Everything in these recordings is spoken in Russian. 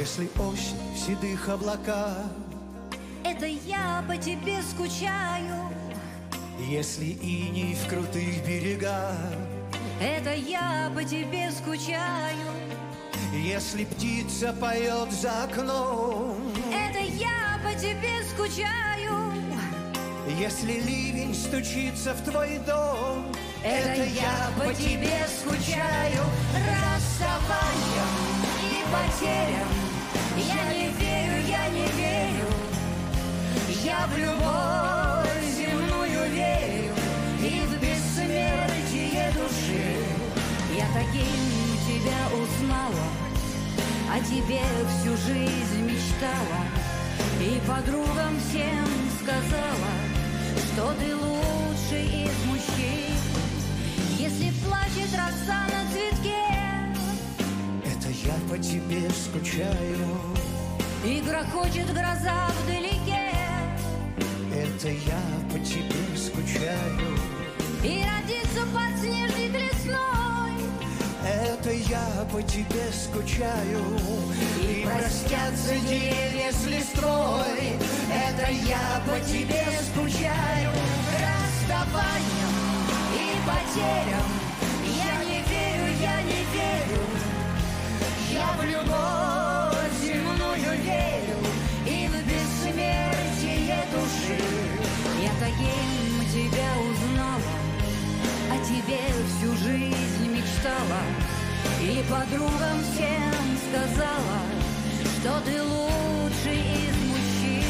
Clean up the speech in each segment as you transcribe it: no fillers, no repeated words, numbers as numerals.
Если осень в седых облаках, это я по тебе скучаю. если иней в крутых берегах, Это я по тебе скучаю. если птица поет за окном, Это я по тебе скучаю. если ливень стучится в твой дом, Это я по тебе скучаю. Расставанием и потерям я не верю, я не верю. Я в любовь земную верю и в бессмертие души. Я таким тебя узнала, о тебе всю жизнь мечтала и подругам всем сказала, что ты лучший из мужчин. Если плачет роса на цветке, это я по тебе скучаю. и грохочет гроза вдалеке, Это я по тебе скучаю. и родится подснежник лесной, Это я по тебе скучаю. И простятся деревья с листвой, это я по тебе скучаю. расставанием и потерям я не верю, я не верю. Я в любовь земную верю и в бессмертие души. Я таким тебя узнала, о тебе всю жизнь мечтала и подругам всем сказала, что ты лучший из мужчин.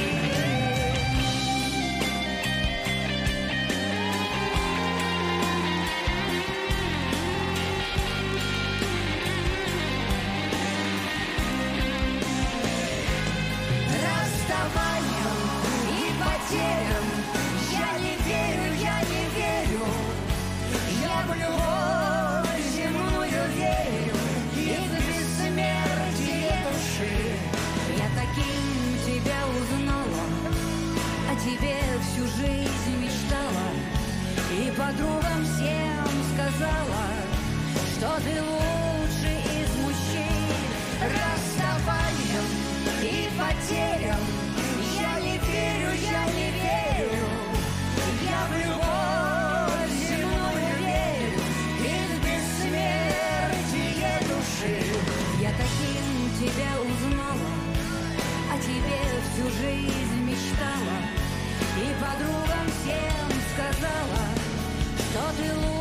Расставанием и потерям я не верю, я не верю. Я в любовь земную верю и в бессмертие души. Я таким тебя узнала, о тебе всю жизнь мечтала и подругам всем сказала, что ты лучший из мужчин. Расставанием и потерям я не верю, я не верю. Я в любовь земную верю и в бессмертие души. Я таким тебя узнала, о тебе всю жизнь мечтала и подругам всем сказала, что ты лучший